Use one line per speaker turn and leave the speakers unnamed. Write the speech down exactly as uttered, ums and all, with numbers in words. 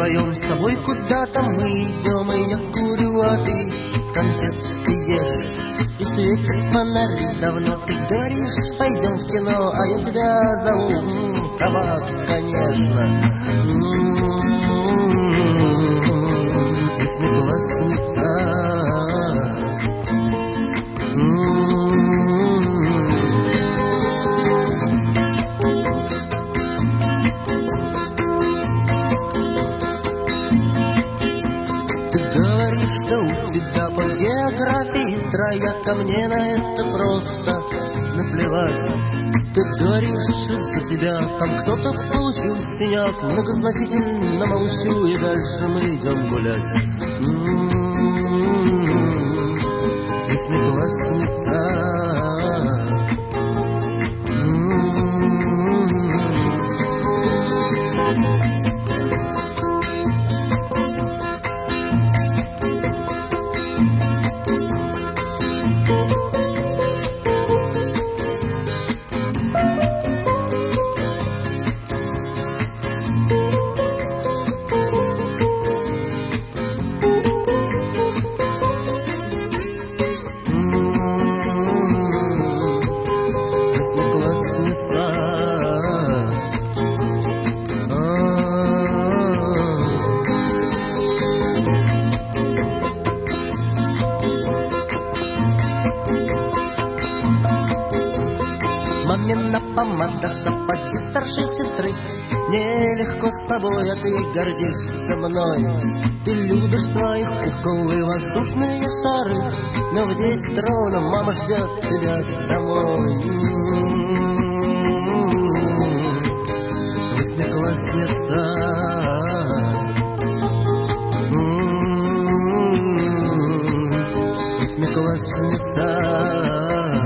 вдвоем с тобой куда-то мы идем, и я курю, а ты конфетки ешь. И светят фонари давно. Ты говоришь, пойдем в кино, а я тебя зову. М-м, кабак, конечно. М-м-м, восьмиклассница. Что у тебя по географии трояка, мне на это просто наплевать. Ты говоришь, из-за тебя там кто-то получил синяк. Многозначительно молчу, и дальше мы идем гулять. М-м-м, восьмиклассница. Мамина помада, сапоги старшей сестры. Нелегко с тобой, а ты гордишься мной. Ты любишь своих кукол и воздушные шары, но в десять ровно мама ждет тебя домой. М-м-м, восьмиклассница. М-м-м, восьмиклассница.